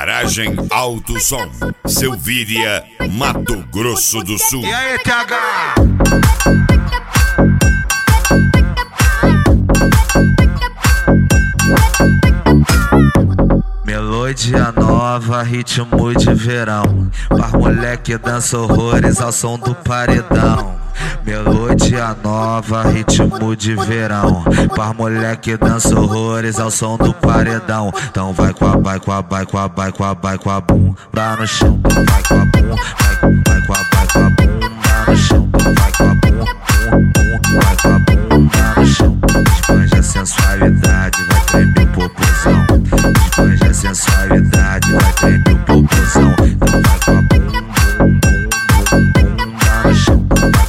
Garagem Alto Som, Silvíria, Mato Grosso do Sul. E aí, TH? Melodia nova, ritmo de verão. Par moleque dança horrores ao som do paredão. Melodia nova, ritmo de verão. Par moleque dança horrores ao som do paredão. Então vai com a bum pra no chão. Vai com a bum, vai com a bum pra no chão. Vai com a bum, vai com a bum pra no chão. Expande a sensualidade, vai tremer o popozão. Expande a sensualidade, vai tremer o popozão. Então vai com a bum pra no chão.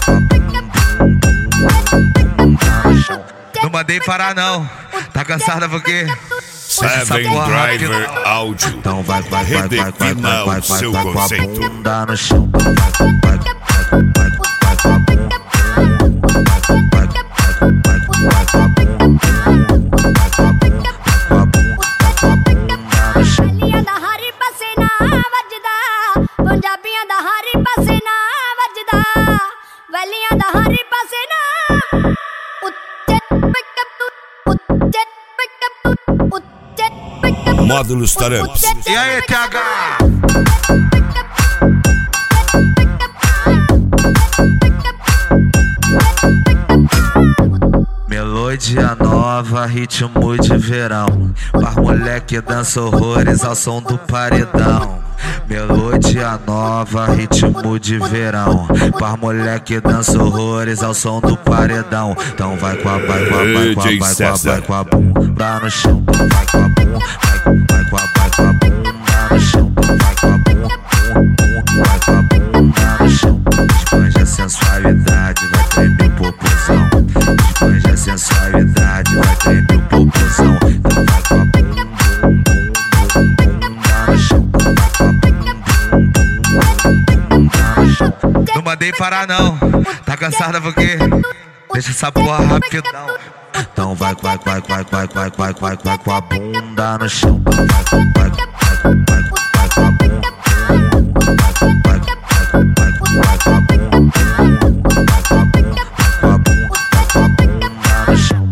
Não mandei parar não, tá cansada porque Seven Driver Audio. Então vai redefina o seu conceito. Bunda no chão. Velhinha da Hari passei na vadida, Punjabinha da Hari passei na vadida, velhinha da Hari passei na Módulos Taramps. E aí, TH? Melodia nova, ritmo de verão. Par moleque dança horrores ao som do paredão. Melodia nova, ritmo de verão. Par moleque dança horrores ao som do paredão. Então vai com a bum pra no chão. Vai com a bum, vai com a bum pra no chão. Vai com a bum, vai com a bum pra no chão. Expande a sensualidade, vai tremer o popozão. Expande a sensualidade, vai tremer o popozão. Então vai com a bum pra no chão. Não mandei parar não, tá cansada porque deixa essa porra rapidão. Então vai com a bunda no chão. Vai